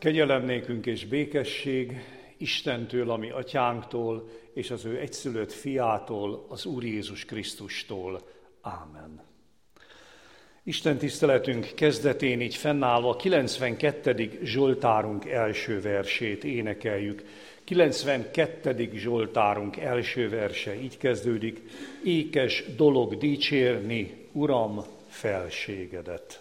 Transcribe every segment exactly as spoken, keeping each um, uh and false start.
Kegyelem nékünk és békesség Istentől, ami atyánktól, és az ő egyszülött fiától, az Úr Jézus Krisztustól. Ámen. Isten tiszteletünk kezdetén így fennállva kilencvenkettedik Zsoltárunk első versét énekeljük. kilencvenkettedik Zsoltárunk első verse így kezdődik: ékes dolog dicsérni, Uram, felségedet.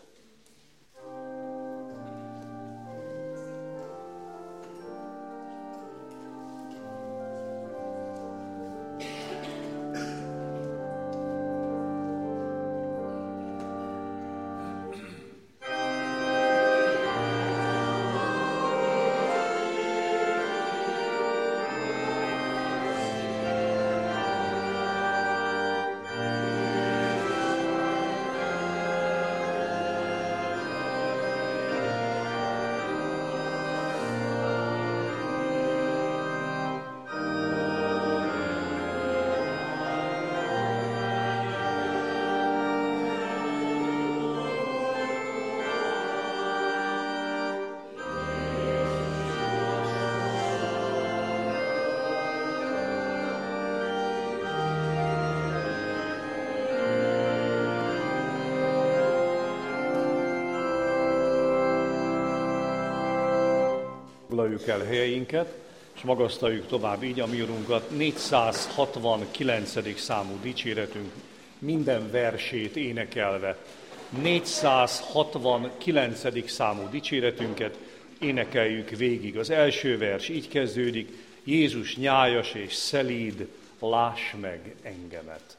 Foglaljuk el helyeinket, és magasztaljuk tovább így a mi Urunkat. négyszázhatvankilencedik számú dicséretünk minden versét énekelve. négyszázhatvankilencedik számú dicséretünket énekeljük végig. Az első vers így kezdődik: Jézus nyájas és szelíd, láss meg engemet.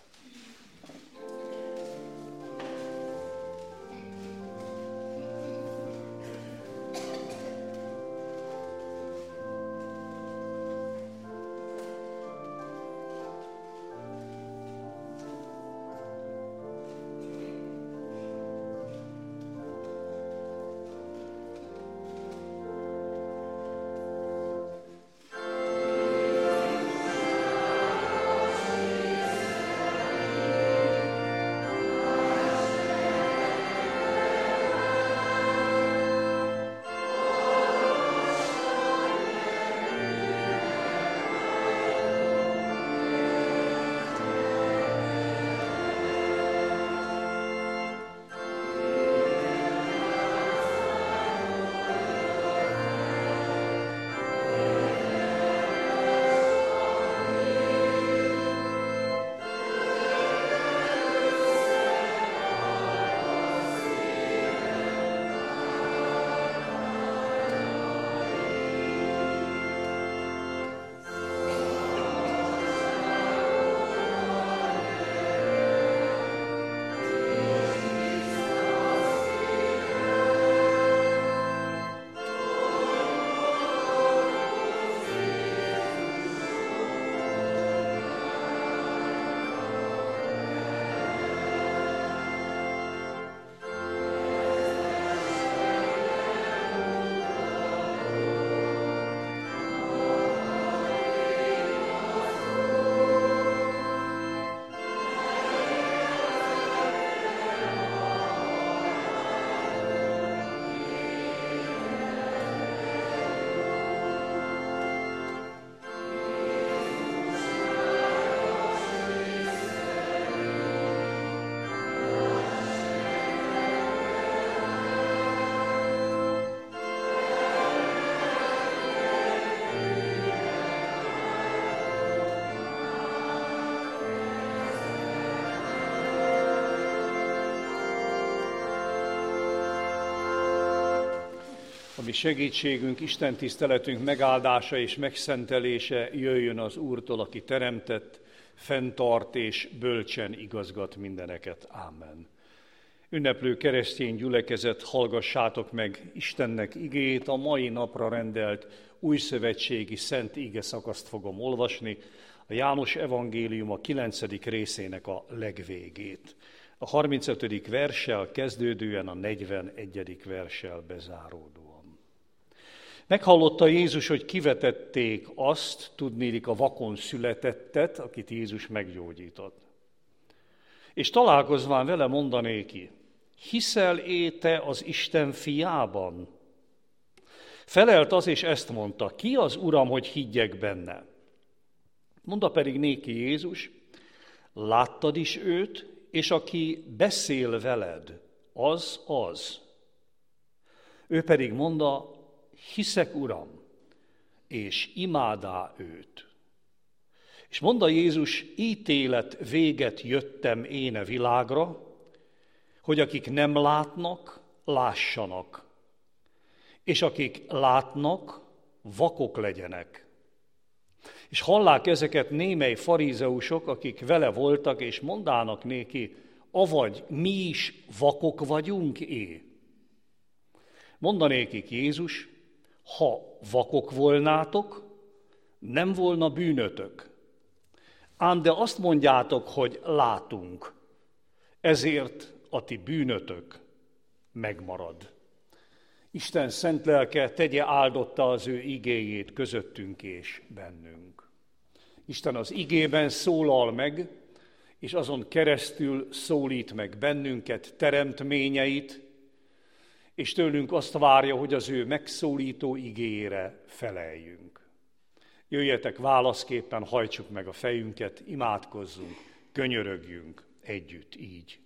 A mi segítségünk, Isten tiszteletünk megáldása és megszentelése jöjjön az Úrtól, aki teremtett, fenntart és bölcsen igazgat mindeneket. Ámen. Ünneplő keresztény gyülekezet, hallgassátok meg Istennek igéjét, a mai napra rendelt újszövetségi szent ige szakaszt fogom olvasni, a János evangélium a kilencedik részének a legvégét. A harmincötödik verssel kezdődően a negyvenegyedik verssel bezáródóan. Meghallotta Jézus, hogy kivetették azt, tudniillik a vakon születettet, akit Jézus meggyógyított. És találkozván vele mondanéki: hiszel-é te az Isten fiában? Felelt az, és ezt mondta, ki az Uram, hogy higgyek benne? Mondta pedig néki Jézus, láttad is őt, és aki beszél veled, az az. Ő pedig mondta, hiszek, Uram, és imádá őt. És mondta Jézus, ítélet véget jöttem én a világra, hogy akik nem látnak, lássanak, és akik látnak, vakok legyenek. És hallák ezeket némely farizeusok, akik vele voltak, és mondának néki, avagy mi is vakok vagyunk-é? Mondanékik Jézus, ha vakok volnátok, nem volna bűnötök. Ám de azt mondjátok, hogy látunk, ezért a ti bűnötök megmarad. Isten szent lelke tegye áldotta az ő igéjét közöttünk és bennünk. Isten az igében szólal meg, és azon keresztül szólít meg bennünket, teremtményeit, és tőlünk azt várja, hogy az ő megszólító igéjére feleljünk. Jöjjetek válaszképpen, hajtsuk meg a fejünket, imádkozzunk, könyörögjünk együtt így.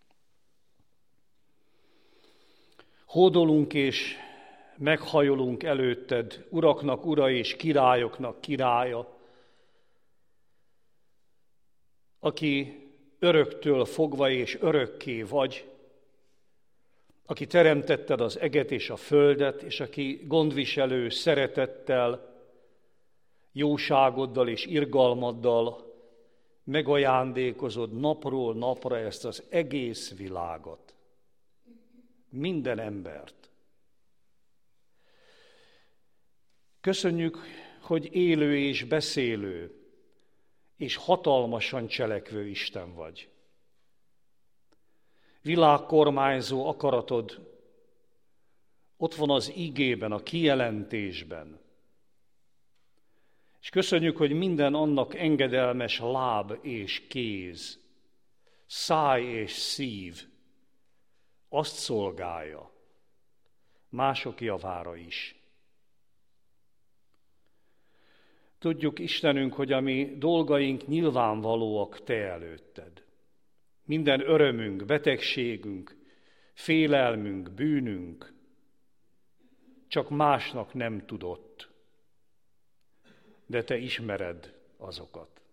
Hódolunk és meghajolunk előtted, uraknak ura és királyoknak királya, aki öröktől fogva és örökké vagy, aki teremtetted az eget és a földet, és aki gondviselő szeretettel, jóságoddal és irgalmaddal megajándékozod napról napra ezt az egész világot, minden embert. Köszönjük, hogy élő és beszélő, és hatalmasan cselekvő Isten vagy. Világkormányzó akaratod ott van az igében, a kijelentésben. És köszönjük, hogy minden annak engedelmes láb és kéz, száj és szív azt szolgálja, mások javára is. Tudjuk, Istenünk, hogy a mi dolgaink nyilvánvalóak te előtted. Minden örömünk, betegségünk, félelmünk, bűnünk csak másnak nem tudott, de te ismered azokat.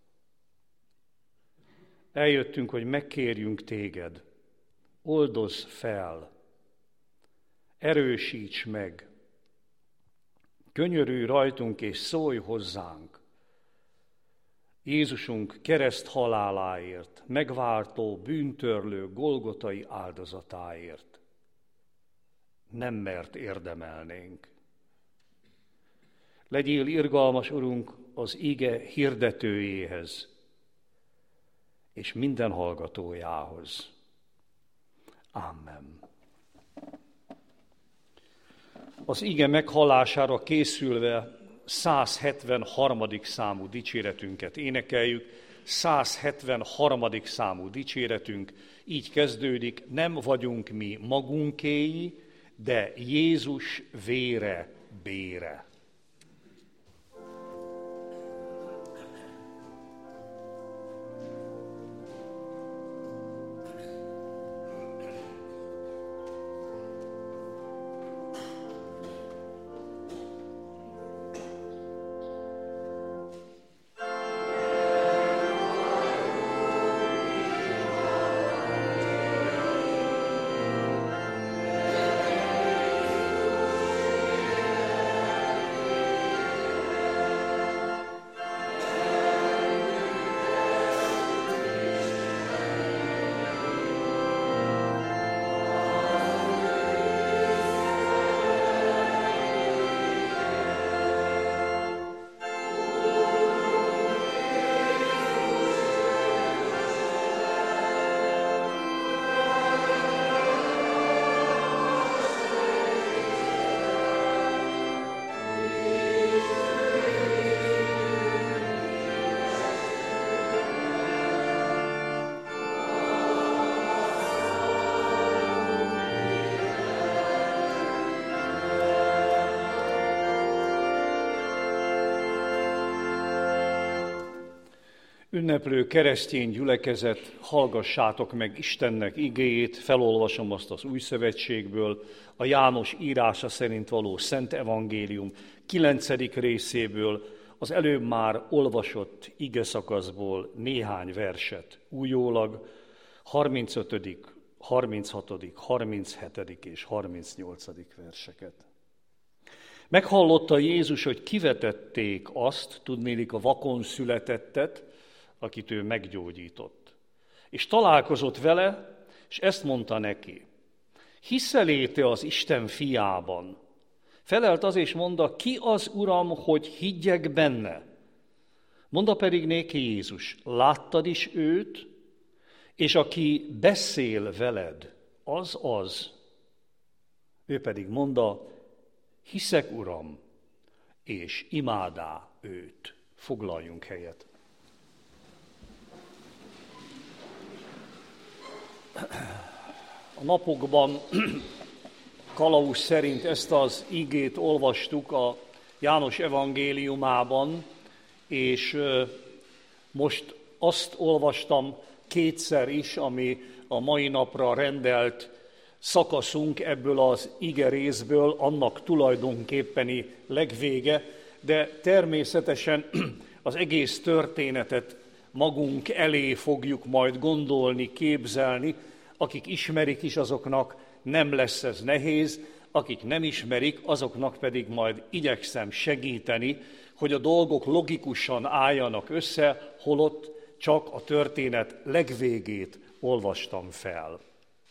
Eljöttünk, hogy megkérjünk téged, oldozz fel, erősíts meg, könyörülj rajtunk és szólj hozzánk. Jézusunk kereszt haláláért, megváltó, bűntörlő, golgotai áldozatáért. Nem mert érdemelnénk. Legyél irgalmas, Urunk, az ige hirdetőjéhez, és minden hallgatójához. Amen. Az ige meghallására készülve száz hetvenharmadik számú dicséretünket énekeljük. száz hetvenharmadik számú dicséretünk így kezdődik, nem vagyunk mi magunkéi, de Jézus vére bére. Ünneplő keresztény gyülekezet, hallgassátok meg Istennek igéjét, felolvasom azt az Új Szövetségből, a János írása szerint való Szent Evangélium kilencedik részéből, az előbb már olvasott igeszakaszból néhány verset újólag, harmincötödik, harminchatodik, harminchetedik és harmincnyolcadik verseket. Meghallotta Jézus, hogy kivetették azt, tudnélik a vakon születettet, akit ő meggyógyított. És találkozott vele, és ezt mondta neki: hiszel-e az Isten fiában? Felelt az, és mondta: ki az, Uram, hogy higgyek benne? Mondta pedig néki Jézus: láttad is őt, és aki beszél veled, az az. Ő pedig mondta: hiszek, Uram, és imádá őt. Foglaljunk helyet. A napokban kalauz szerint ezt az igét olvastuk a János evangéliumában, és most azt olvastam kétszer is, ami a mai napra rendelt szakaszunk ebből az ige részből, annak tulajdonképpeni legvége, de természetesen az egész történetet magunk elé fogjuk majd gondolni, képzelni. Akik ismerik is, azoknak nem lesz ez nehéz, akik nem ismerik, azoknak pedig majd igyekszem segíteni, hogy a dolgok logikusan álljanak össze, holott csak a történet legvégét olvastam fel.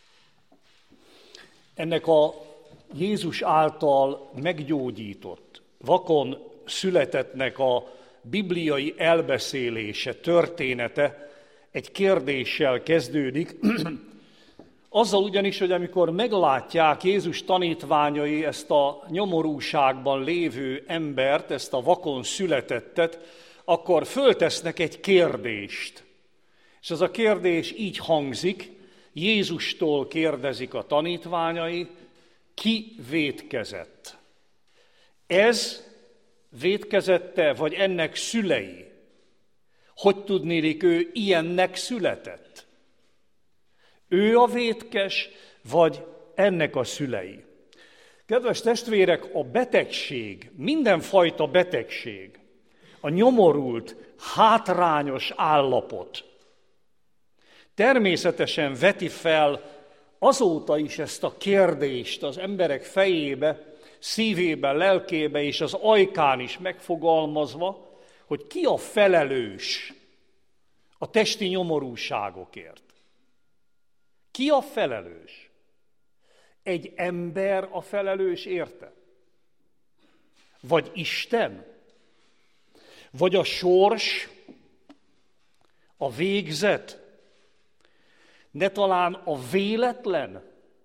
Ennek a Jézus által meggyógyított, vakon születettnek a bibliai elbeszélése, története egy kérdéssel kezdődik, azzal ugyanis, hogy amikor meglátják Jézus tanítványai ezt a nyomorúságban lévő embert, ezt a vakon születettet, akkor föltesznek egy kérdést. És az a kérdés így hangzik, Jézustól kérdezik a tanítványai: ki vétkezett? Ez vétkezette, vagy ennek szülei? Hogy tudnélik, ő ilyennek született? Ő a vétkes, vagy ennek a szülei? Kedves testvérek, a betegség, mindenfajta betegség, a nyomorult, hátrányos állapot természetesen veti fel azóta is ezt a kérdést az emberek fejébe, szívébe, lelkébe és az ajkán is megfogalmazva, hogy ki a felelős a testi nyomorúságokért. Ki a felelős? Egy ember a felelős érte? Vagy Isten? Vagy a sors? A végzet? Ne talán a véletlen?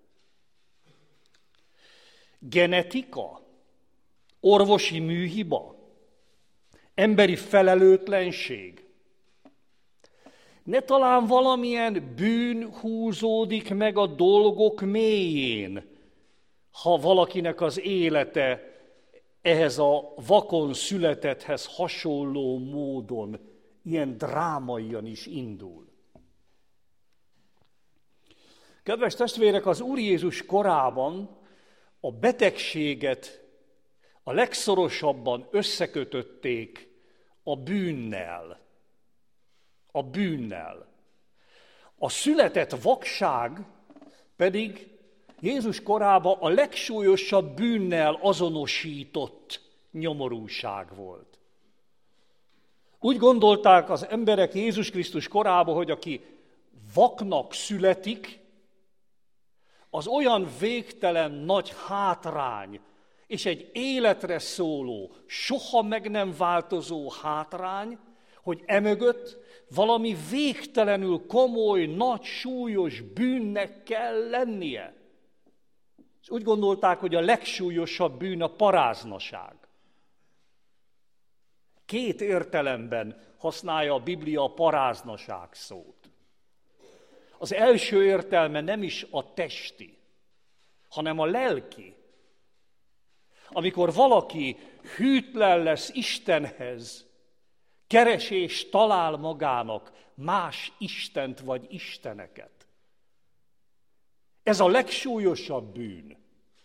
Genetika? Orvosi műhiba? Emberi felelőtlenség? Ne talán valamilyen bűn húzódik meg a dolgok mélyén, ha valakinek az élete ehhez a vakon születetthez hasonló módon, ilyen drámaian is indul. Kedves testvérek, az Úr Jézus korában a betegséget a legszorosabban összekötötték a bűnnel. A bűnnel. A született vakság pedig Jézus korában a legsúlyosabb bűnnel azonosított nyomorúság volt. Úgy gondolták az emberek Jézus Krisztus korában, hogy aki vaknak születik, az olyan végtelen nagy hátrány, és egy életre szóló, soha meg nem változó hátrány, hogy emögött valami végtelenül komoly, nagy, súlyos bűnnek kell lennie. És úgy gondolták, hogy a legsúlyosabb bűn a paráznaság. Két értelemben használja a Biblia a paráznaság szót. Az első értelme nem is a testi, hanem a lelki. Amikor valaki hűtlen lesz Istenhez, keres és talál magának más istent vagy isteneket. Ez a legsúlyosabb bűn.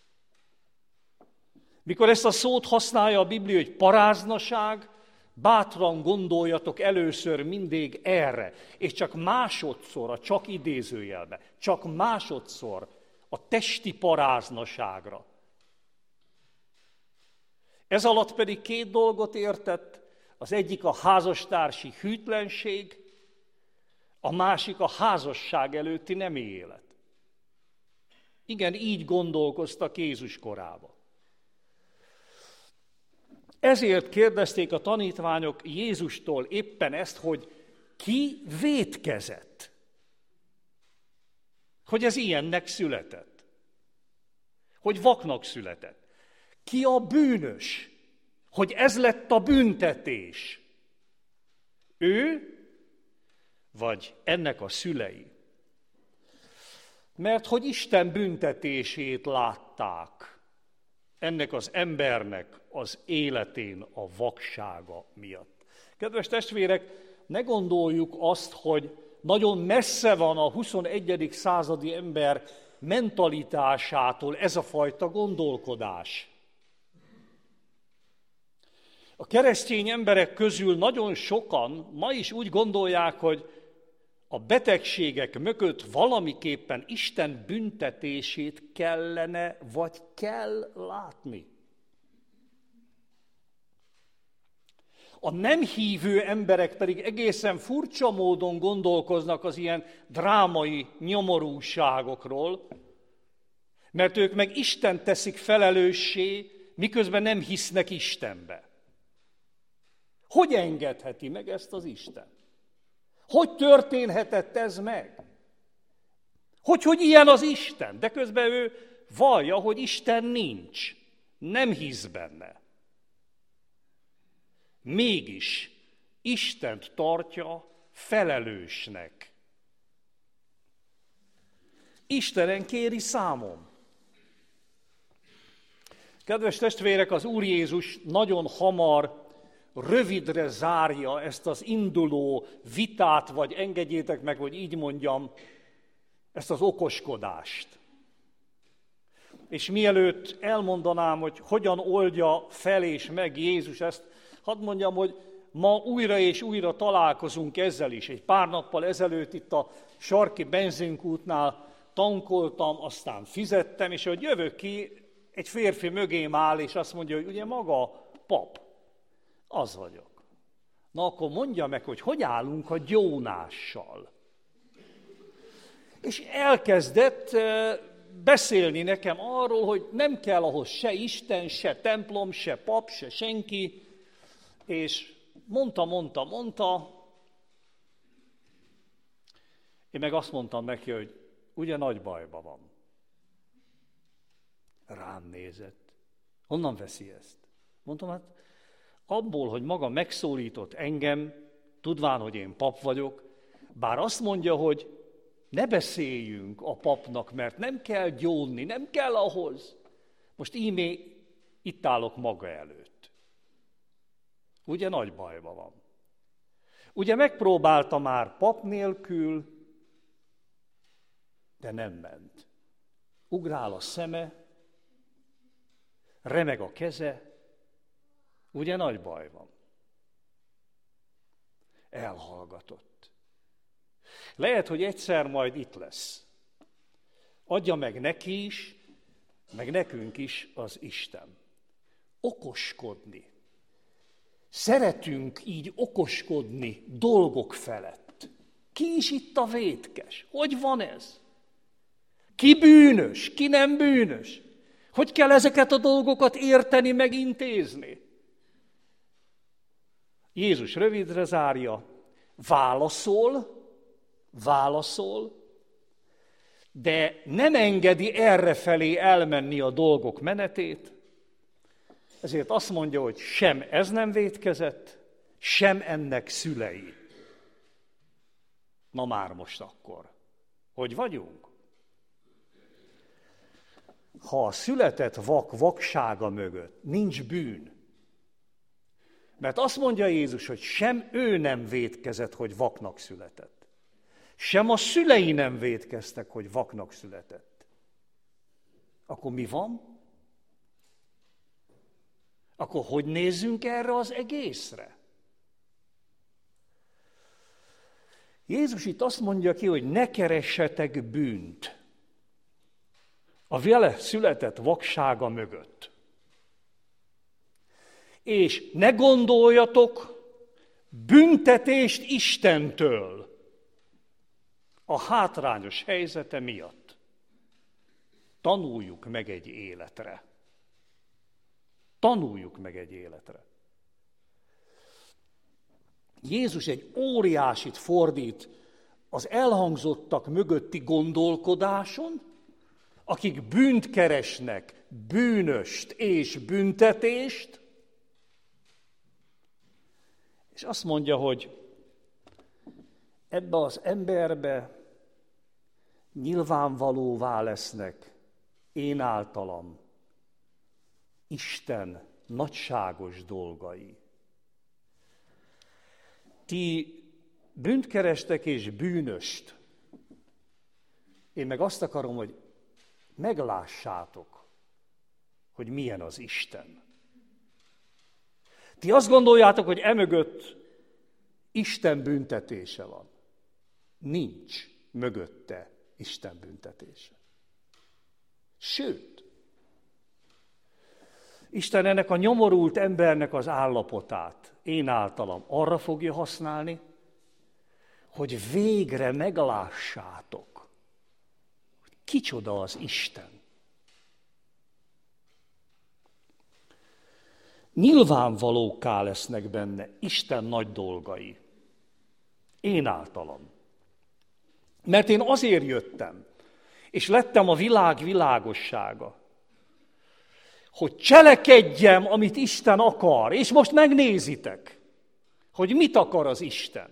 Mikor ezt a szót használja a Biblia, hogy paráznaság, bátran gondoljatok először mindig erre, és csak másodszor, a csak idézőjelbe, csak másodszor a testi paráznaságra. Ez alatt pedig két dolgot értett, az egyik a házastársi hűtlenség, a másik a házasság előtti nemi élet. Igen, így gondolkoztak Jézus korában. Ezért kérdezték a tanítványok Jézustól éppen ezt, hogy ki vétkezett, hogy ez ilyennek született, hogy vaknak született. Ki a bűnös, hogy ez lett a büntetés? Ő, vagy ennek a szülei? Mert hogy Isten büntetését látták ennek az embernek az életén a vaksága miatt. Kedves testvérek, ne gondoljuk azt, hogy nagyon messze van a huszonegyedik századi ember mentalitásától ez a fajta gondolkodás. A keresztény emberek közül nagyon sokan ma is úgy gondolják, hogy a betegségek mögött valamiképpen Isten büntetését kellene, vagy kell látni. A nem hívő emberek pedig egészen furcsa módon gondolkoznak az ilyen drámai nyomorúságokról, mert ők meg Istent teszik felelőssé, miközben nem hisznek Istenbe. Hogy engedheti meg ezt az Isten? Hogy történhetett ez meg? Hogy, hogy ilyen az Isten? De közben ő vallja, hogy Isten nincs. Nem hisz benne. Mégis Istent tartja felelősnek. Istenen kéri számon. Kedves testvérek, az Úr Jézus nagyon hamar rövidre zárja ezt az induló vitát, vagy engedjétek meg, hogy így mondjam, ezt az okoskodást. És mielőtt elmondanám, hogy hogyan oldja fel és meg Jézus ezt, hadd mondjam, hogy ma újra és újra találkozunk ezzel is. Egy pár nappal ezelőtt itt a sarki benzinkútnál tankoltam, aztán fizettem, és hogy jövök ki, egy férfi mögém áll, és azt mondja, hogy ugye maga pap. Az vagyok. Na akkor mondja meg, hogy hogy állunk a gyónással. És elkezdett beszélni nekem arról, hogy nem kell ahhoz se Isten, se templom, se pap, se senki, és mondta, mondta, mondta. Én meg azt mondtam neki, hogy ugye nagy bajban van. Rám nézett. Honnan veszi ezt? Mondtam, hát abból, hogy maga megszólított engem, tudván, hogy én pap vagyok, bár azt mondja, hogy ne beszéljünk a papnak, mert nem kell gyónni, nem kell ahhoz. Most ímé itt állok maga előtt. Ugye nagy bajban van. Ugye megpróbálta már pap nélkül, de nem ment. Ugrál a szeme, remeg a keze, ugye nagy baj van. Elhallgatott. Lehet, hogy egyszer majd itt lesz. Adja meg neki is, meg nekünk is az Isten. Okoskodni. Szeretünk így okoskodni dolgok felett. Ki is itt a vétkes? Hogy van ez? Ki bűnös, ki nem bűnös? Hogy kell ezeket a dolgokat érteni, megintézni? Jézus rövidre zárja, válaszol, válaszol, de nem engedi errefelé elmenni a dolgok menetét, ezért azt mondja, hogy sem ez nem vétkezett, sem ennek szülei. Na már most akkor. Hogy vagyunk? Ha a született vak vaksága mögött nincs bűn, Mert azt mondja Jézus, hogy sem ő nem vétkezett, hogy vaknak született. Sem a szülei nem vétkeztek, hogy vaknak született. Akkor mi van? Akkor hogy nézzünk erre az egészre? Jézus itt azt mondja ki, hogy ne keressetek bűnt a vele született vaksága mögött. És ne gondoljatok büntetést Istentől a hátrányos helyzete miatt. Tanuljuk meg egy életre. Tanuljuk meg egy életre. Jézus egy óriásit fordít az elhangzottak mögötti gondolkodáson, akik bűnt keresnek, bűnöst és büntetést, és azt mondja, hogy ebbe az emberbe nyilvánvalóvá lesznek én általam Isten nagyságos dolgai. Ti bűnt kerestek és bűnöst. Én meg azt akarom, hogy meglássátok, hogy milyen az Isten. Ti azt gondoljátok, hogy emögött Isten büntetése van. Nincs mögötte Isten büntetése. Sőt, Isten ennek a nyomorult embernek az állapotát én általam arra fogja használni, hogy végre meglássátok, hogy kicsoda az Isten. Nyilvánvalókká lesznek benne Isten nagy dolgai. Én általam. Mert én azért jöttem, és lettem a világ világossága, hogy cselekedjem, amit Isten akar. És most megnézitek, hogy mit akar az Isten.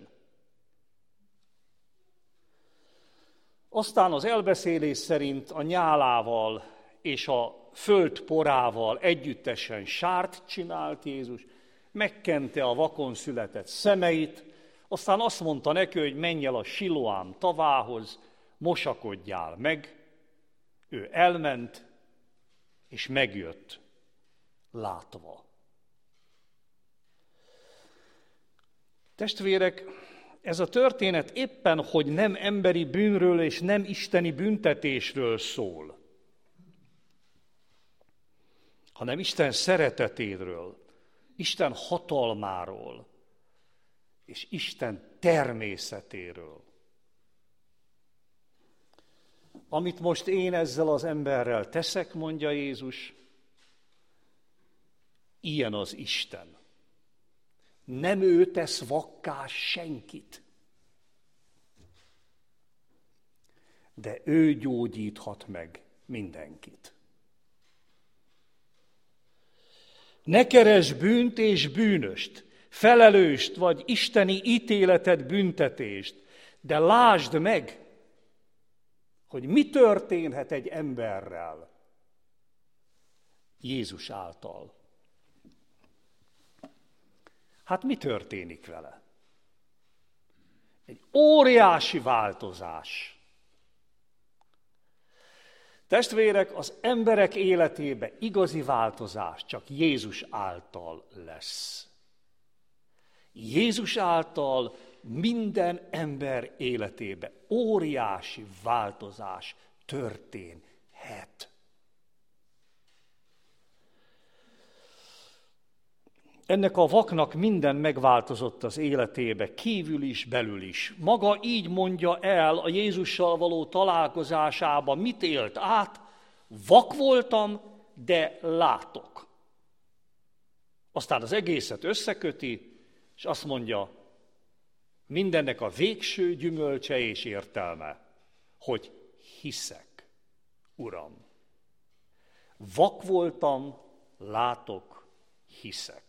Aztán az elbeszélés szerint a nyálával és a föld porával együttesen sárt csinált Jézus, megkente a vakon született szemeit, aztán azt mondta neki, hogy menj el a Siloám tavához, mosakodjál meg. Ő elment, és megjött látva. Testvérek, ez a történet éppen, hogy nem emberi bűnről és nem isteni büntetésről szól, hanem Isten szeretetéről, Isten hatalmáról és Isten természetéről. Amit most én ezzel az emberrel teszek, mondja Jézus, ilyen az Isten. Nem ő tesz vakká senkit, de ő gyógyíthat meg mindenkit. Ne keresd bűnt és bűnöst, felelőst vagy isteni ítéletet, büntetést, de lásd meg, hogy mi történhet egy emberrel Jézus által. Hát mi történik vele? Egy óriási változás. Testvérek, az emberek életébe igazi változás csak Jézus által lesz. Jézus által minden ember életébe óriási változás történhet. Ennek a vaknak minden megváltozott az életébe, kívül is, belül is. Maga így mondja el a Jézussal való találkozásában, mit élt át, vak voltam, de látok. Aztán az egészet összeköti, és azt mondja, mindennek a végső gyümölcse és értelme, hogy hiszek, Uram. Vak voltam, látok, hiszek.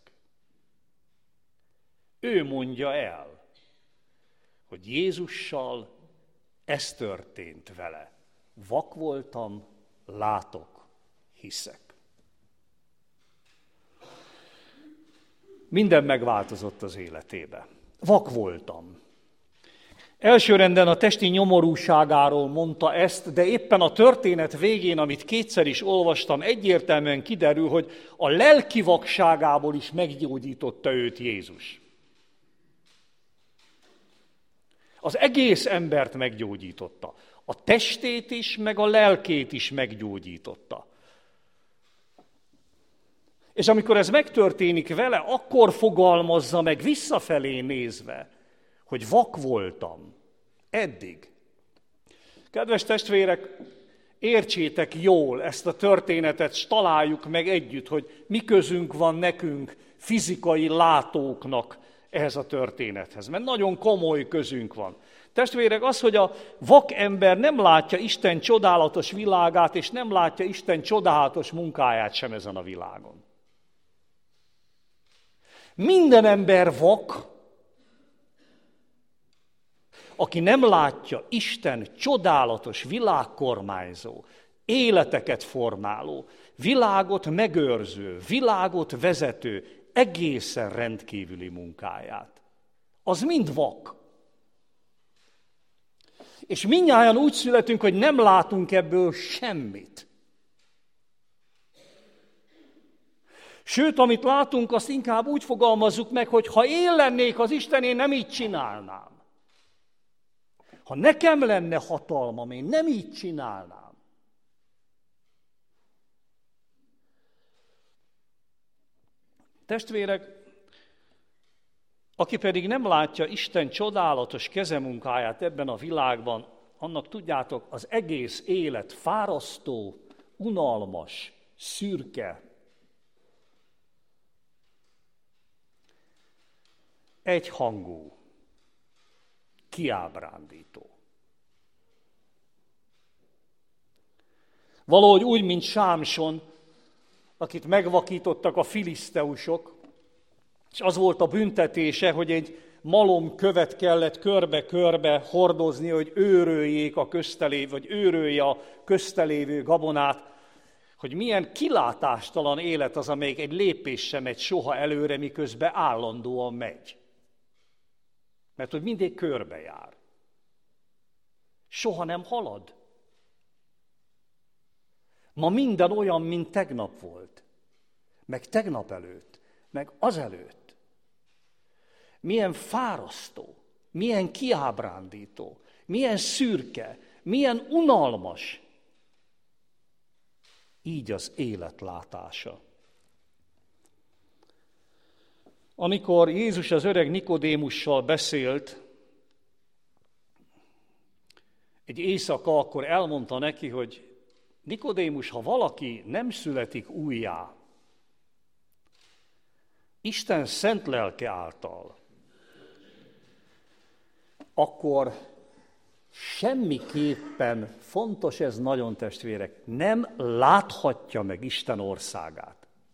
Ő mondja el, hogy Jézussal ez történt vele. Vak voltam, látok, hiszek. minden megváltozott az életébe. Vak voltam. Elsőrenden a testi nyomorúságáról mondta ezt, de éppen a történet végén, amit kétszer is olvastam, egyértelműen kiderül, hogy a lelki vakságából is meggyógyította őt Jézus. Az egész embert meggyógyította. A testét is, meg a lelkét is meggyógyította. És amikor ez megtörténik vele, akkor fogalmazza meg visszafelé nézve, hogy vak voltam eddig. Kedves testvérek, értsétek jól ezt a történetet, s találjuk meg együtt, hogy mi közünk van nekünk, fizikai látóknak ehhez a történethez, mert nagyon komoly közünk van. Testvérek, az, hogy a vak ember nem látja Isten csodálatos világát, és nem látja Isten csodálatos munkáját sem ezen a világon. Minden ember vak, aki nem látja Isten csodálatos világkormányzó, életeket formáló, világot megőrző, világot vezető, egészen rendkívüli munkáját. Az mind vak. És mindnyájan úgy születünk, hogy nem látunk ebből semmit. Sőt, amit látunk, azt inkább úgy fogalmazzuk meg, hogy ha én lennék az Isten, én nem így csinálnám. Ha nekem lenne hatalmam, én nem így csinálnám. Testvérek, aki pedig nem látja Isten csodálatos kezemunkáját ebben a világban, annak tudjátok, az egész élet fárasztó, unalmas, szürke, egyhangú, kiábrándító. Valahogy úgy, mint Sámson, akit megvakítottak a filiszteusok, és az volt a büntetése, hogy egy malom követ kellett körbe-körbe hordozni, hogy őröljék a köztelévő, vagy őrölje a köztelévő gabonát, hogy milyen kilátástalan élet az, amelyik egy lépés sem megy soha előre, miközben állandóan megy. Mert hogy mindig körbe jár. Soha nem halad. Ma minden olyan, mint tegnap volt. Meg tegnap előtt. Meg azelőtt. Milyen fárasztó. Milyen kiábrándító. Milyen szürke. Milyen unalmas. Így az életlátása. Amikor Jézus az öreg Nikodémussal beszélt egy éjszaka, akkor elmondta neki, hogy Nikodémus, ha valaki nem születik újjá, Isten szent lelke által, akkor semmiképpen, fontos ez nagyon testvérek, nem láthatja meg Isten országát.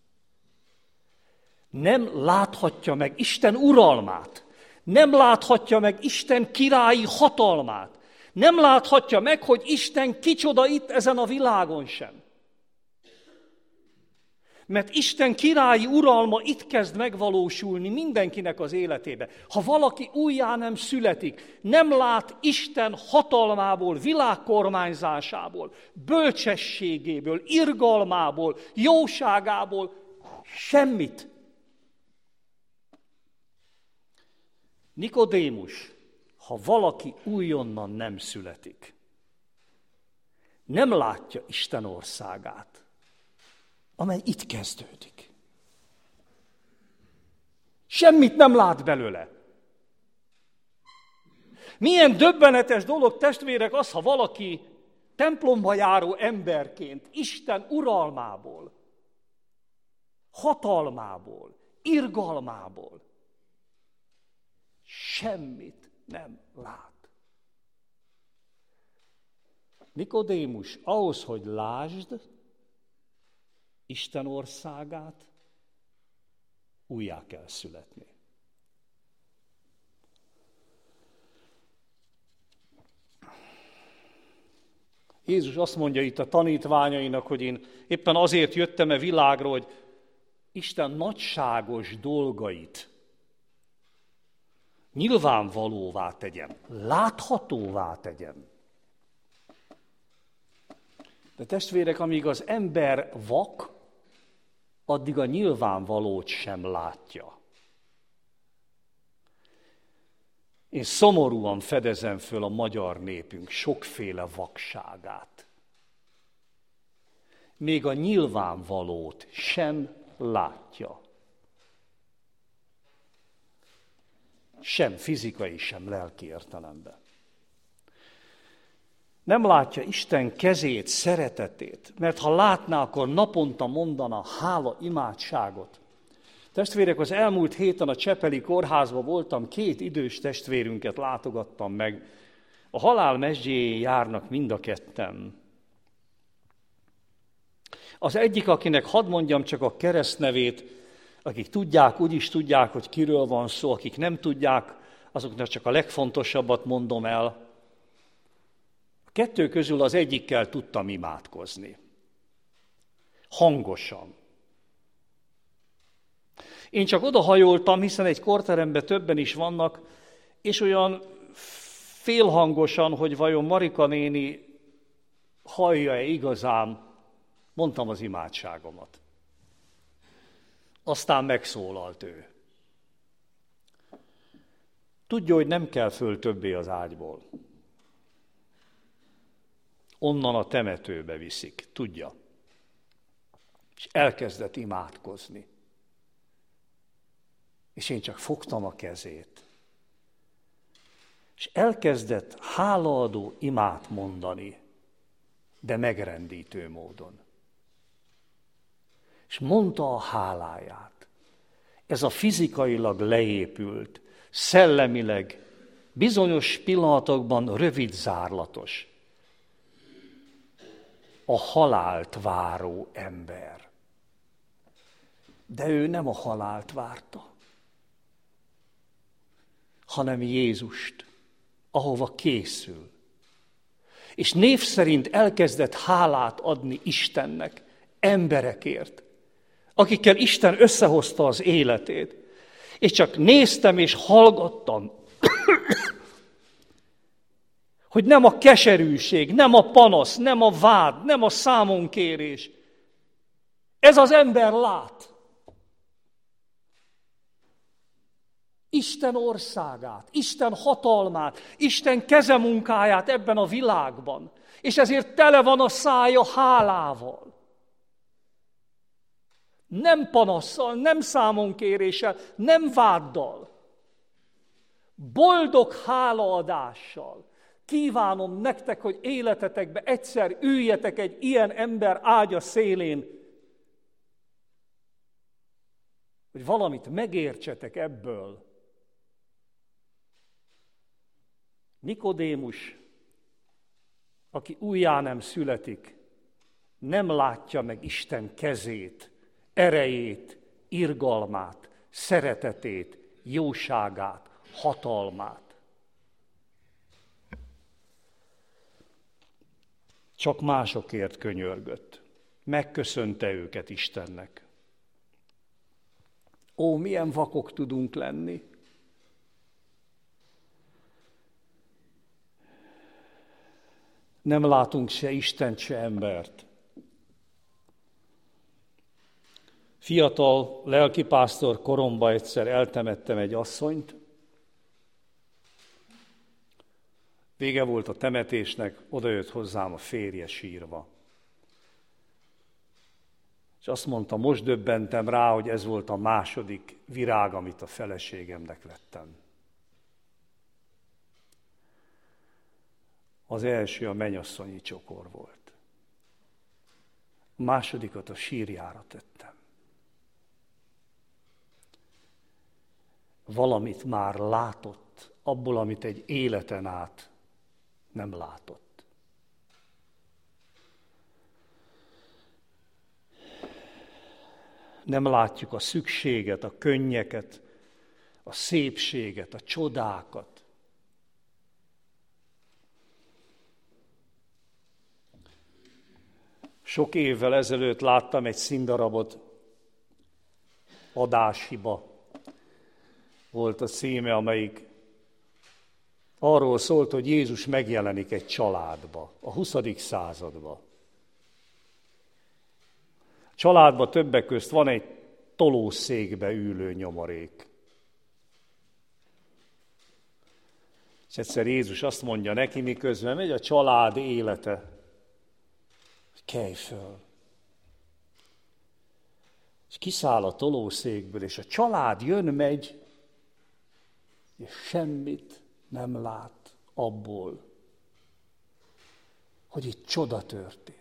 Nem láthatja meg Isten uralmát. Nem láthatja meg Isten királyi hatalmát. Nem láthatja meg, hogy Isten kicsoda itt ezen a világon sem. Mert Isten királyi uralma itt kezd megvalósulni mindenkinek az életébe. Ha valaki újjá nem születik, nem lát Isten hatalmából, világkormányzásából, bölcsességéből, irgalmából, jóságából semmit. Nikodémus, ha valaki újonnan nem születik, nem látja Isten országát, amely itt kezdődik. Semmit nem lát belőle. Milyen döbbenetes dolog, testvérek, az, ha valaki templomba járó emberként, Isten uralmából, hatalmából, irgalmából semmit nem lát. Nikodémus, ahhoz, hogy lásd Isten országát, újjá kell születni. Jézus azt mondja itt a tanítványainak, hogy én éppen azért jöttem a világra, hogy Isten nagyságos dolgait nyilvánvalóvá tegyem, láthatóvá tegyem. De testvérek, amíg az ember vak, addig a nyilvánvalót sem látja. Én szomorúan fedezem föl a magyar népünk sokféle vakságát. Még a nyilvánvalót sem látja. Sem fizikai, sem lelki értelemben. Nem látja Isten kezét, szeretetét, mert ha látná, akkor naponta mondana hála imádságot. Testvérek, az elmúlt héten a Csepeli kórházban voltam, két idős testvérünket látogattam meg. A halál mezsdjéjén járnak mind a ketten. Az egyik, akinek hadd mondjam csak a keresztnevét, akik tudják, úgyis tudják, hogy kiről van szó, akik nem tudják, azoknak csak a legfontosabbat mondom el. A kettő közül az egyikkel tudtam imádkozni. Hangosan. Én csak odahajoltam, hiszen egy korteremben többen is vannak, és olyan félhangosan, hogy vajon Marika néni hallja-e igazán, mondtam az imádságomat. Aztán megszólalt ő. Tudja, hogy nem kell föl többé az ágyból. Onnan a temetőbe viszik, tudja. És elkezdett imádkozni. És én csak fogtam a kezét. És elkezdett hálaadó imát mondani, de megrendítő módon. És mondta a háláját. Ez a fizikailag leépült, szellemileg, bizonyos pillanatokban rövid zárlatos. A halált váró ember. De ő nem a halált várta, hanem Jézust, ahova készül. És név szerint elkezdett hálát adni Istennek, emberekért, akikkel Isten összehozta az életét. És csak néztem és hallgattam, hogy nem a keserűség, nem a panasz, nem a vád, nem a számonkérés. Ez az ember lát. Isten országát, Isten hatalmát, Isten kezemunkáját ebben a világban. És ezért tele van a szája hálával. Nem panasszal, nem számonkéréssel, nem váddal. Boldog hálaadással. Kívánom nektek, hogy életetekbe egyszer üljetek egy ilyen ember ágya szélén, hogy valamit megértsetek ebből. Nikodémus, aki újjá nem születik, nem látja meg Isten kezét, erejét, irgalmát, szeretetét, jóságát, hatalmát. Csak másokért könyörgött. Megköszönte őket Istennek. Ó, milyen vakok tudunk lenni! Nem látunk se Istent, se embert. Fiatal lelkipásztor koromban egyszer eltemettem egy asszonyt. Vége volt a temetésnek, odajött hozzám a férje sírva. És azt mondta, most döbbentem rá, hogy ez volt a második virág, amit a feleségemnek vettem. Az első a mennyasszonyi csokor volt. A másodikat a sírjára tettem. Valamit már látott, abból, amit egy életen át nem látott. Nem látjuk a szükséget, a könnyeket, a szépséget, a csodákat. Sok évvel ezelőtt láttam egy színdarabot, adáshiba volt a címe, amelyik arról szólt, hogy Jézus megjelenik egy családba, a huszadik századba. A családba többek közt van egy tolószékbe ülő nyomorék. És egyszer Jézus azt mondja neki, miközben megy a család élete, hogy kelj föl. És kiszáll a tolószékből, és a család jön, megy, és semmit nem lát abból, hogy itt csoda történt.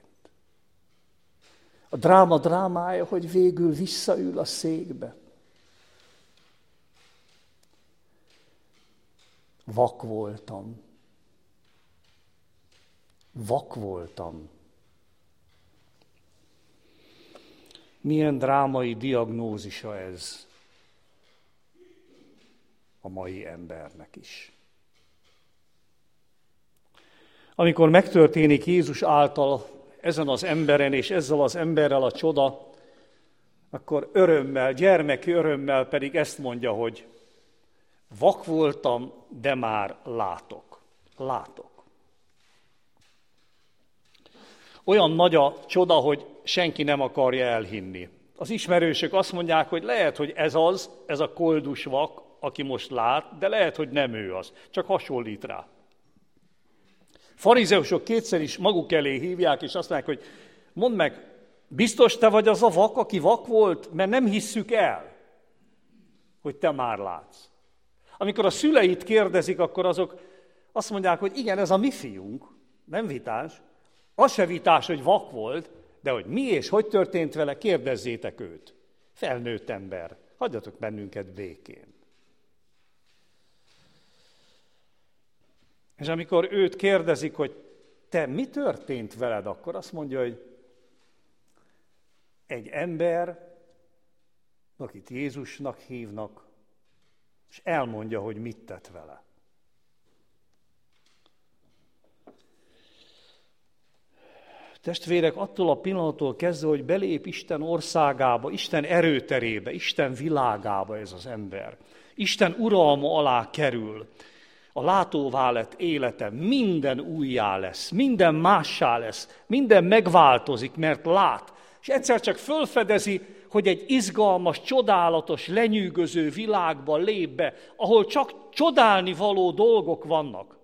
A dráma drámája, hogy végül visszaül a székbe. Vak voltam. Vak voltam. Milyen drámai diagnózisa ez a mai embernek is. Amikor megtörténik Jézus által ezen az emberen és ezzel az emberrel a csoda, akkor örömmel, gyermeki örömmel pedig ezt mondja, hogy vak voltam, de már látok. Látok. Olyan nagy a csoda, hogy senki nem akarja elhinni. Az ismerősök azt mondják, hogy lehet, hogy ez az, ez a koldus vak, aki most lát, de lehet, hogy nem ő az, csak hasonlít rá. Farizeusok kétszer is maguk elé hívják, és azt mondják, hogy mondd meg, biztos te vagy az a vak, aki vak volt, mert nem hisszük el, hogy te már látsz. Amikor a szüleit kérdezik, akkor azok azt mondják, hogy igen, ez a mi fiunk, nem vitás. Az se vitás, hogy vak volt, de hogy mi és hogy történt vele, kérdezzétek őt. Felnőtt ember, hagyjatok bennünket békén. És amikor őt kérdezik, hogy te mi történt veled, akkor azt mondja, hogy egy ember, akit Jézusnak hívnak, és elmondja, hogy mit tett vele. Testvérek, attól a pillanattól kezdve, hogy belép Isten országába, Isten erőterébe, Isten világába ez az ember, Isten uralma alá kerül, a látóvá lett élete minden újjá lesz, minden mássá lesz, minden megváltozik, mert lát. És egyszer csak fölfedezi, hogy egy izgalmas, csodálatos, lenyűgöző világba lép be, ahol csak csodálni való dolgok vannak.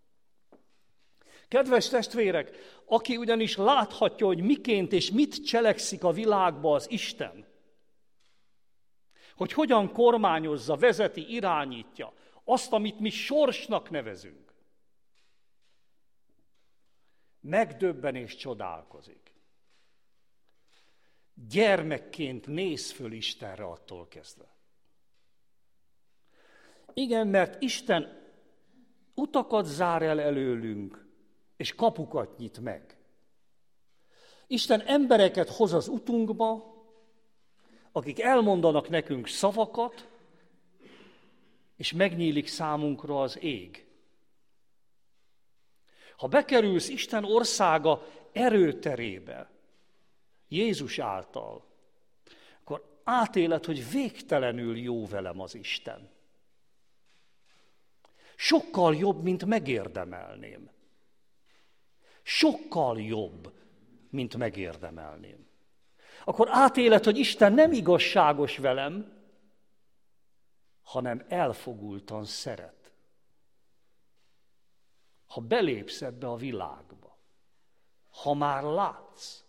Kedves testvérek, aki ugyanis láthatja, hogy miként és mit cselekszik a világba az Isten, hogy hogyan kormányozza, vezeti, irányítja azt, amit mi sorsnak nevezünk, megdöbben és csodálkozik. Gyermekként néz föl Istenre attól kezdve. Igen, mert Isten utakat zár el előlünk, és kapukat nyit meg. Isten embereket hoz az utunkba, akik elmondanak nekünk szavakat, és megnyílik számunkra az ég. Ha bekerülsz Isten országa erőterébe, Jézus által, akkor átéled, hogy végtelenül jó velem az Isten. Sokkal jobb, mint megérdemelném. Sokkal jobb, mint megérdemelném. Akkor átéled, hogy Isten nem igazságos velem, hanem elfogultan szeret. Ha belépsz ebbe a világba, ha már látsz.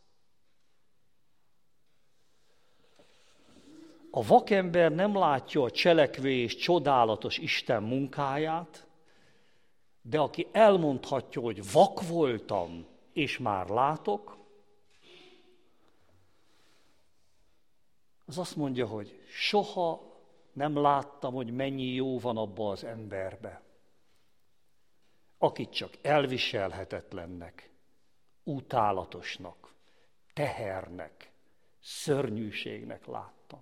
A vakember nem látja a cselekvő és csodálatos Isten munkáját, de aki elmondhatja, hogy vak voltam, és már látok, az azt mondja, hogy soha nem láttam, hogy mennyi jó van abba az emberbe, akit csak elviselhetetlennek, utálatosnak, tehernek, szörnyűségnek láttam.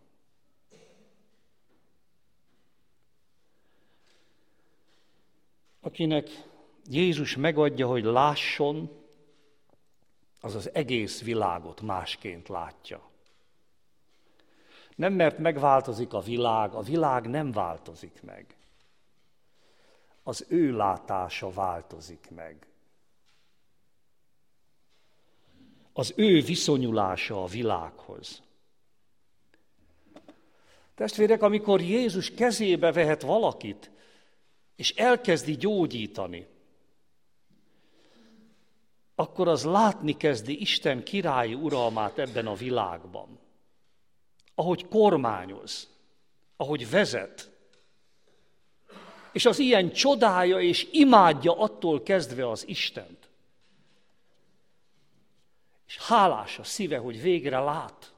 Akinek Jézus megadja, hogy lásson, az az egész világot másként látja. Nem mert megváltozik a világ, a világ nem változik meg. Az ő látása változik meg. Az ő viszonyulása a világhoz. Testvérek, amikor Jézus kezébe vehet valakit, és elkezdi gyógyítani, akkor az látni kezdi Isten királyi uralmát ebben a világban. Ahogy kormányoz, ahogy vezet. És az ilyen csodálja és imádja attól kezdve az Istent. És hálás a szíve, hogy végre lát.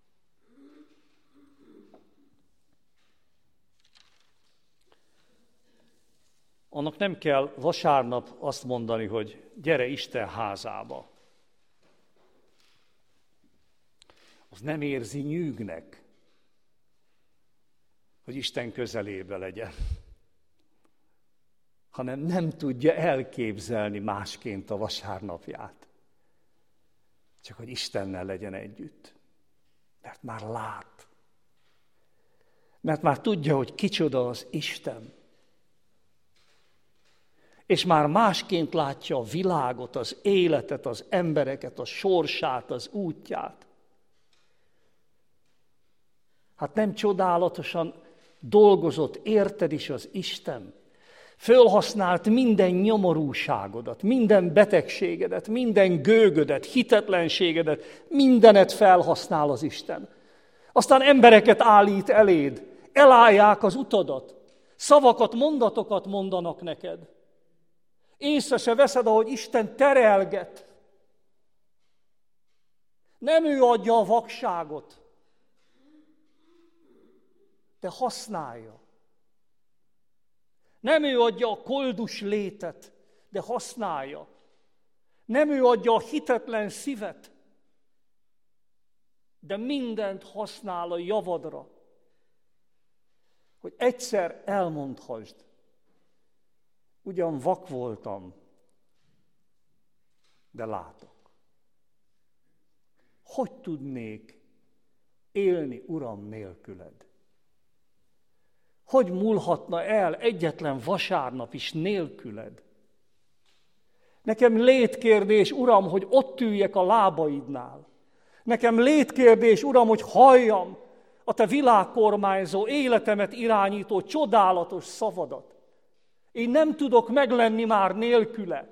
Annak nem kell vasárnap azt mondani, hogy gyere Isten házába. Az nem érzi nyűgnek, hogy Isten közelébe legyen, hanem nem tudja elképzelni másként a vasárnapját. Csak hogy Istennel legyen együtt. Mert már lát. Mert már tudja, hogy kicsoda az Isten. És már másként látja a világot, az életet, az embereket, a sorsát, az útját. Hát nem csodálatosan dolgozott, érted is az Isten. Fölhasznált minden nyomorúságodat, minden betegségedet, minden gőgödet, hitetlenségedet, mindenet felhasznál az Isten. Aztán embereket állít eléd, elállják az utadat, szavakat, mondatokat mondanak neked. Észre se veszed, ahogy Isten terelget. Nem ő adja a vakságot, de használja. Nem ő adja a koldus létet, de használja. Nem ő adja a hitetlen szívet, de mindent használ a javadra, hogy egyszer elmondhassd, ugyan vak voltam, de látok. Hogy tudnék élni, Uram, nélküled? Hogy múlhatna el egyetlen vasárnap is nélküled? Nekem létkérdés, Uram, hogy ott üljek a lábaidnál. Nekem létkérdés, Uram, hogy halljam a Te világkormányzó, életemet irányító csodálatos szavadat. Én nem tudok meglenni már nélküle.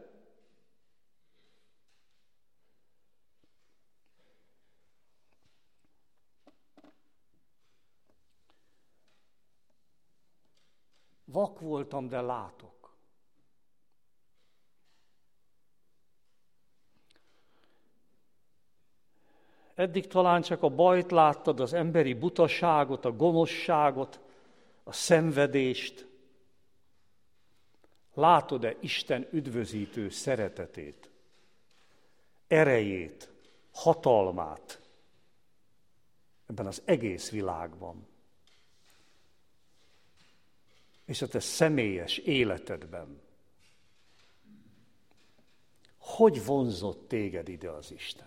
Vak voltam, de látok. Eddig talán csak a bajt láttad, az emberi butaságot, a gonoszságot, a szenvedést. Látod-e Isten üdvözítő szeretetét, erejét, hatalmát ebben az egész világban? És a te személyes életedben. Hogy vonzott téged ide az Isten?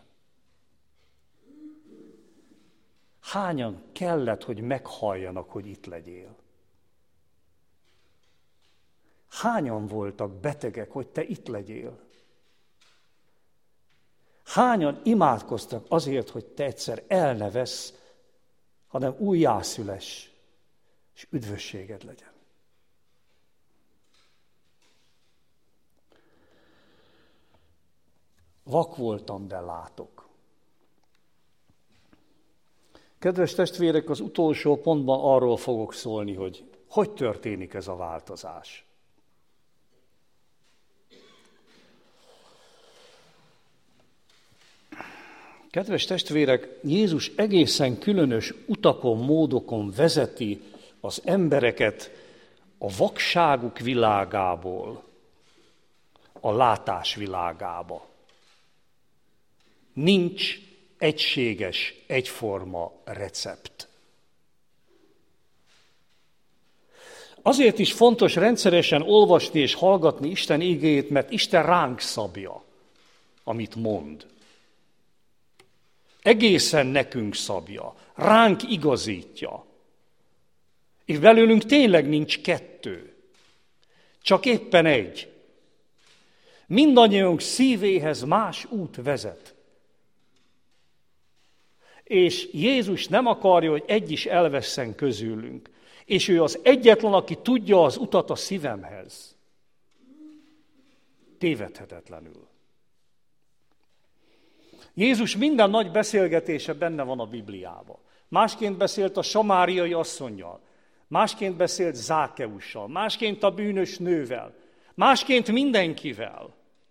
Hányan kellett, hogy meghalljanak, hogy itt legyél? Hányan voltak betegek, hogy te itt legyél? Hányan imádkoztak azért, hogy te egyszer el ne vesz, hanem újjászüless, és üdvösséged legyen? Vak voltam, de látok. Kedves testvérek, az utolsó pontban arról fogok szólni, hogy hogy történik ez a változás. Kedves testvérek, Jézus egészen különös utakon, módokon vezeti az embereket a vakságuk világából a látás világába. Nincs egységes, egyforma recept. Azért is fontos rendszeresen olvasni és hallgatni Isten igéjét, mert Isten ránk szabja, amit mond. egészen nekünk szabja, ránk igazítja. És belőlünk tényleg nincs kettő, csak éppen egy. Mindannyiunk szívéhez más út vezet. És Jézus nem akarja, hogy egy is elvesszen közülünk. És ő az egyetlen, aki tudja az utat a szívemhez. Tévedhetetlenül. Jézus minden nagy beszélgetése benne van a Bibliában. Másként beszélt a samáriai asszonnyal, másként beszélt Zákeussal, másként a bűnös nővel, másként mindenkivel.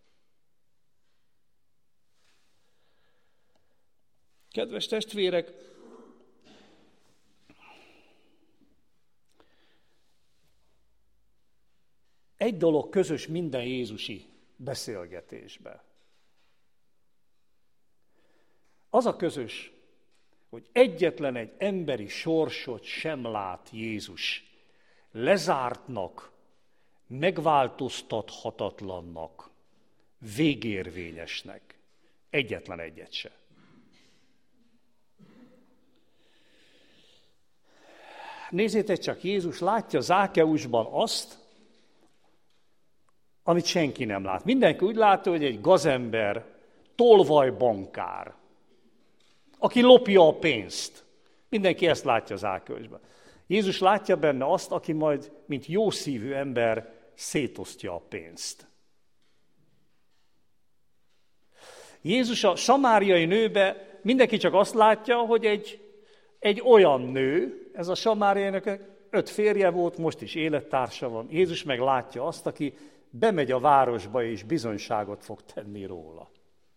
Kedves testvérek, egy dolog közös minden jézusi beszélgetésben. Az a közös, hogy egyetlen egy emberi sorsot sem lát Jézus lezártnak, megváltoztathatatlannak, végérvényesnek. Egyetlen egyet se. Nézzétek csak, Jézus látja Zákeusban azt, amit senki nem lát. Mindenki úgy látja, hogy egy gazember, tolvajbankár, aki lopja a pénzt. Mindenki ezt látja Zákeusban. Jézus látja benne azt, aki majd, mint jószívű ember, szétosztja a pénzt. Jézus a samáriai nőbe mindenki csak azt látja, hogy egy, egy olyan nő, ez a samáriainak öt férje volt, most is élettársa van. Jézus meg látja azt, aki bemegy a városba és bizonyságot fog tenni róla.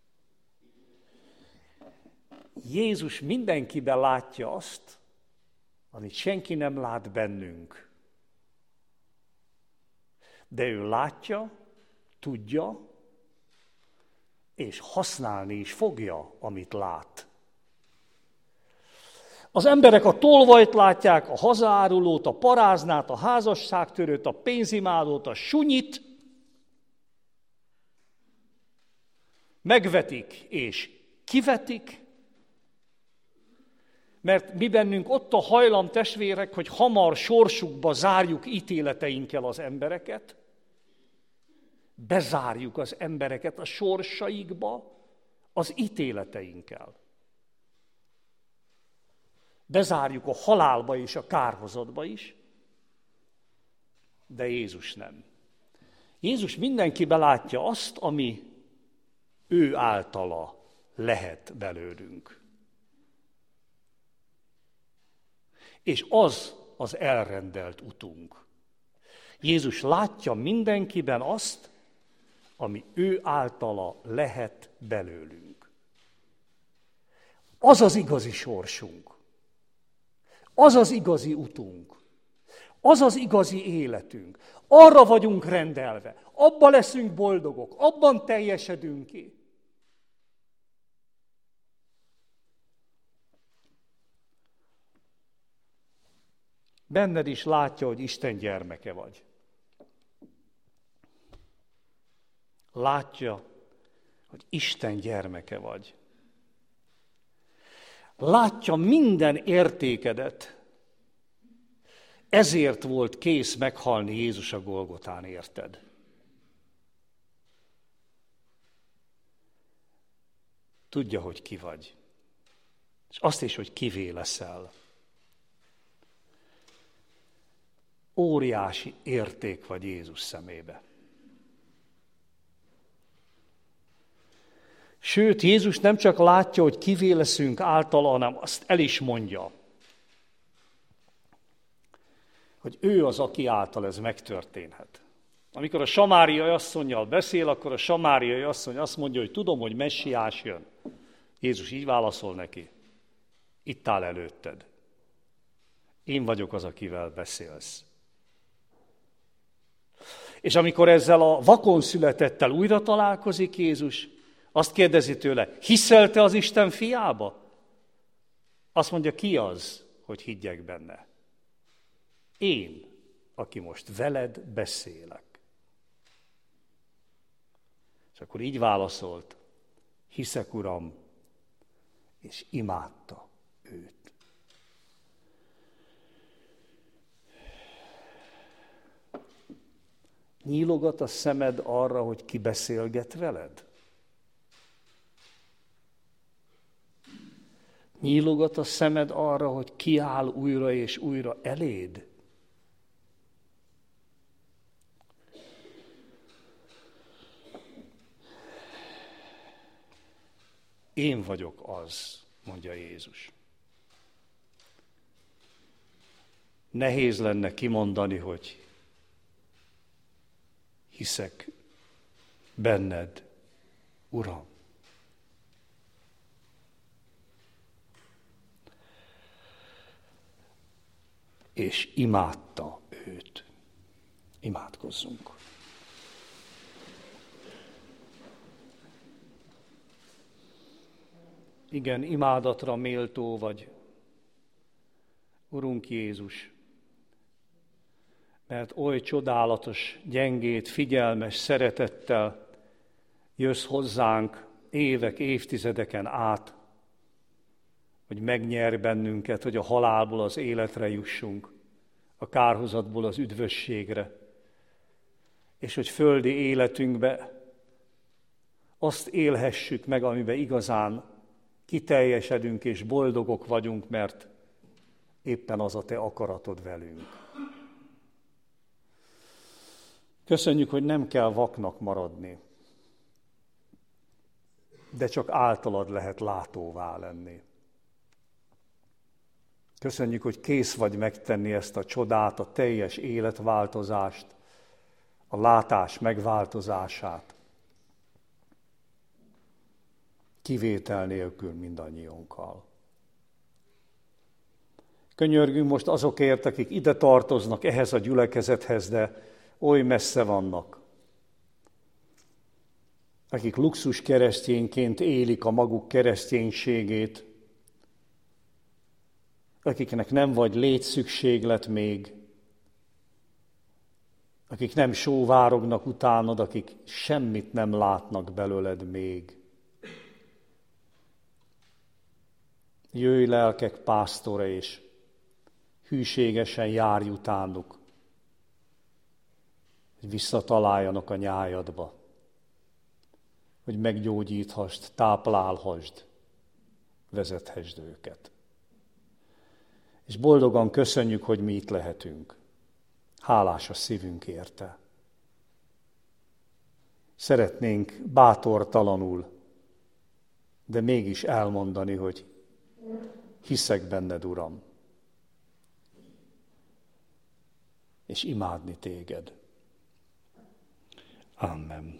Jézus mindenkiben látja azt, amit senki nem lát bennünk. De ő látja, tudja, és használni is fogja, amit lát. Az emberek a tolvajt látják, a hazaárulót, a paráznát, a házasságtörőt, a pénzimádót, a sunyit, megvetik és kivetik, mert mi bennünk ott a hajlam, testvérek, hogy hamar sorsukba zárjuk ítéleteinkkel az embereket, bezárjuk az embereket a sorsaikba az ítéleteinkkel. Bezárjuk a halálba és a kárhozatba is, de Jézus nem. Jézus mindenkibe látja azt, ami ő általa lehet belőlünk. És az az elrendelt utunk. Jézus látja mindenkiben azt, ami ő általa lehet belőlünk. Az az igazi sorsunk. Az az igazi utunk. Az az igazi életünk. Arra vagyunk rendelve. Abban leszünk boldogok. Abban teljesedünk ki. Benned is látja, hogy Isten gyermeke vagy. Látja, hogy Isten gyermeke vagy. Látja minden értékedet. Ezért volt kész meghalni Jézus a Golgotán, érted? Tudja, hogy ki vagy. És azt is, hogy kivé leszel. Óriási érték vagy Jézus szemébe. Sőt, Jézus nem csak látja, hogy kivé leszünk általa, hanem azt el is mondja, hogy ő az, aki által ez megtörténhet. Amikor a samáriai asszonnyal beszél, akkor a samáriai asszony azt mondja, hogy tudom, hogy messiás jön. Jézus így válaszol neki, itt áll előtted. Én vagyok az, akivel beszélsz. És amikor ezzel a vakon születettel újra találkozik Jézus, azt kérdezi tőle, hiszel te az Isten fiába? Azt mondja, ki az, hogy higgyek benne? Én, aki most veled beszélek. És akkor így válaszolt, hiszek, Uram, és imádta őt. Nyílogat a szemed arra, hogy ki beszélget veled? Nyílogat a szemed arra, hogy ki áll újra és újra eléd? Én vagyok az, mondja Jézus. Nehéz lenne kimondani, hogy hiszek benned, Uram. És imádta őt. Imádkozzunk. Igen, imádatra méltó vagy, Urunk Jézus, mert oly csodálatos, gyengét, figyelmes szeretettel jössz hozzánk évek, évtizedeken át, hogy megnyer bennünket, hogy a halálból az életre jussunk, a kárhozatból az üdvösségre, és hogy földi életünkbe azt élhessük meg, amiben igazán kiteljesedünk és boldogok vagyunk, mert éppen az a te akaratod velünk. Köszönjük, hogy nem kell vaknak maradni, de csak általad lehet látóvá lenni. Köszönjük, hogy kész vagy megtenni ezt a csodát, a teljes életváltozást, a látás megváltozását. Kivétel nélkül mindannyiunkkal. Könyörgünk most azokért, akik ide tartoznak ehhez a gyülekezethez, de oly messze vannak. Akik luxus keresztényként élik a maguk kereszténységét, akiknek nem vagy létszükséglet még, akik nem sóvárognak utánad, akik semmit nem látnak belőled még. Jöjj, lelkek pásztora, és hűségesen járj utánuk, hogy visszataláljanak a nyájadba, hogy meggyógyíthasd, táplálhasd, vezethesd őket. És boldogan köszönjük, hogy mi itt lehetünk. Hálás a szívünk érte. Szeretnénk bátortalanul, de mégis elmondani, hogy hiszek benned, Uram, és imádni téged. Amen.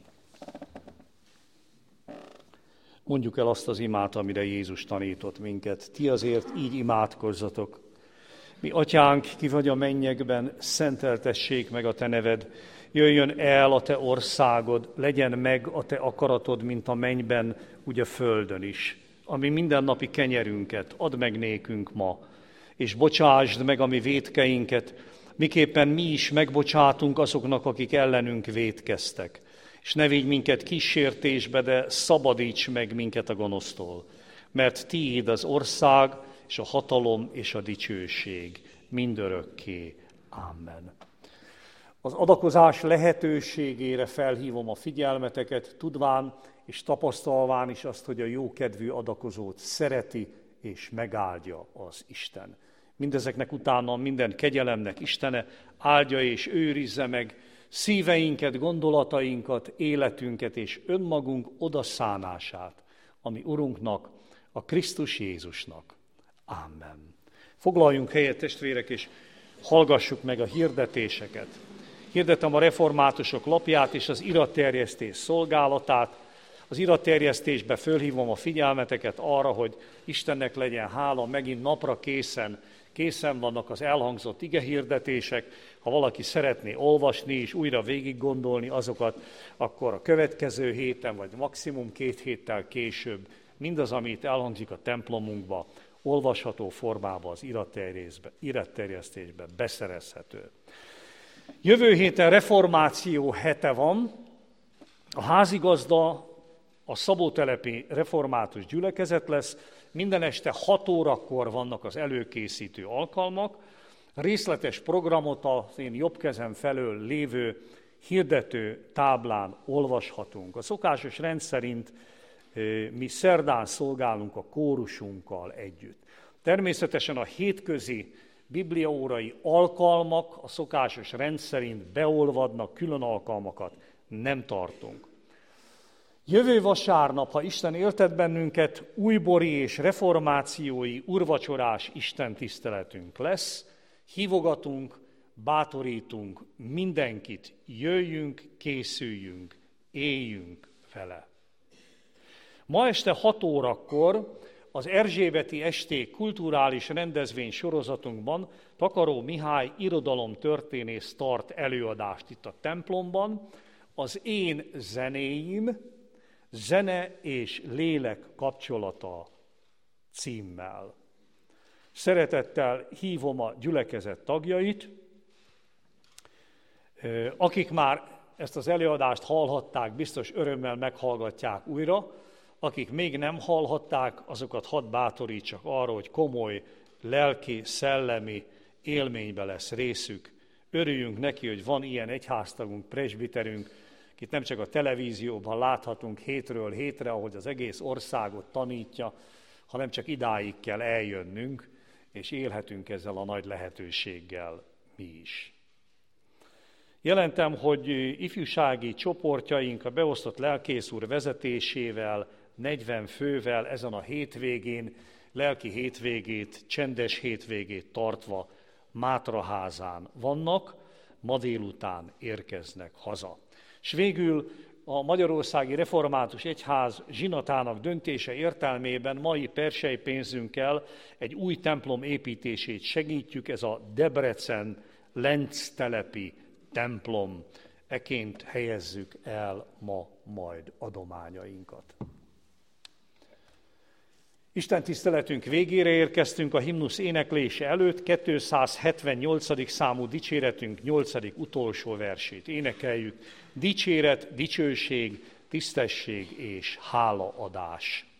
Mondjuk el azt az imát, amire Jézus tanított minket. Ti azért így imádkozzatok. Mi atyánk, ki vagy a mennyekben, szenteltessék meg a te neved. Jöjjön el a te országod, legyen meg a te akaratod, mint a mennyben, úgy a földön is. Ami mindennapi kenyerünket add meg nékünk ma, és bocsásd meg a mi vétkeinket, miképpen mi is megbocsátunk azoknak, akik ellenünk vétkeztek. És ne vigy minket kísértésbe, de szabadíts meg minket a gonosztól. Mert tiéd az ország, és a hatalom, és a dicsőség mindörökké. Amen. Az adakozás lehetőségére felhívom a figyelmeteket, tudván és tapasztalván is azt, hogy a jókedvű adakozót szereti és megáldja az Isten. Mindezeknek utána minden kegyelemnek Istene áldja és őrizze meg szíveinket, gondolatainkat, életünket és önmagunk odaszánását, ami Urunknak, a Krisztus Jézusnak. Amen. Foglaljunk helyet, testvérek, és hallgassuk meg a hirdetéseket. Hirdetem a reformátusok lapját és az iratterjesztés szolgálatát. Az iratterjesztésbe fölhívom a figyelmeteket arra, hogy Istennek legyen hála, megint napra készen, készen vannak az elhangzott igehirdetések. Ha valaki szeretné olvasni és újra végig gondolni azokat, akkor a következő héten, vagy maximum két héttel később mindaz, amit elhangzik a templomunkba, olvasható formában az iratterjesztésben beszerezhető. Jövő héten reformáció hete van. A házigazda a szabótelepi református gyülekezet lesz, minden este hat órakor vannak az előkészítő alkalmak, részletes programot az én jobb kezem felől lévő hirdető táblán olvashatunk. A szokásos rend szerint mi szerdán szolgálunk a kórusunkkal együtt. Természetesen a hétközi bibliaórai alkalmak a szokásos rend szerint beolvadnak, külön alkalmakat nem tartunk. Jövő vasárnap, ha Isten éltet bennünket, újbori és reformációi urvacsorás istentiszteletünk lesz. Hívogatunk, bátorítunk mindenkit, jöjjünk, készüljünk, éljünk vele. Ma este hat órakor az Erzsébeti Esték kulturális rendezvény sorozatunkban Takaró Mihály irodalomtörténész tart előadást itt a templomban. Az én zenéim, zene és lélek kapcsolata címmel. Szeretettel hívom a gyülekezet tagjait, akik már ezt az előadást hallhatták, biztos örömmel meghallgatják újra, akik még nem hallhatták, azokat hadd bátorítsak arra, hogy komoly, lelki, szellemi élménybe lesz részük. Örüljünk neki, hogy van ilyen egyháztagunk, presbiterünk, akit nem csak a televízióban láthatunk hétről hétre, ahogy az egész országot tanítja, hanem csak idáig kell eljönnünk, és élhetünk ezzel a nagy lehetőséggel mi is. Jelentem, hogy ifjúsági csoportjaink a beosztott lelkész úr vezetésével, negyven fővel ezen a hétvégén, lelki hétvégét, csendes hétvégét tartva Mátraházán vannak, ma délután érkeznek haza. S végül a Magyarországi Református Egyház zsinatának döntése értelmében mai perselypénzünkkel egy új templom építését segítjük, ez a Debrecen Lenctelepi templom. Eként helyezzük el ma majd adományainkat. Isten tiszteletünk végére érkeztünk a himnusz éneklése előtt, kétszázhetvennyolcadik számú dicséretünk nyolcadik utolsó versét énekeljük. Dicséret, dicsőség, tisztesség és hálaadás.